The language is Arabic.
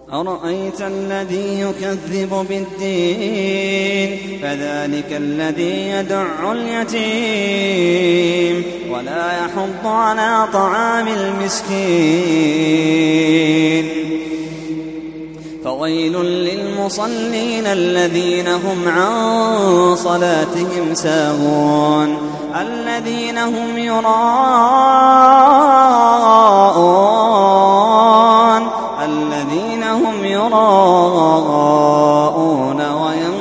أرأيت الذي يكذب بالدين فذلك الذي يدع اليتيم ولا يحض على طعام المسكين فويل للمصلين الذين هم عن صلاتهم ساهون الذين هم يراءون ويمنعون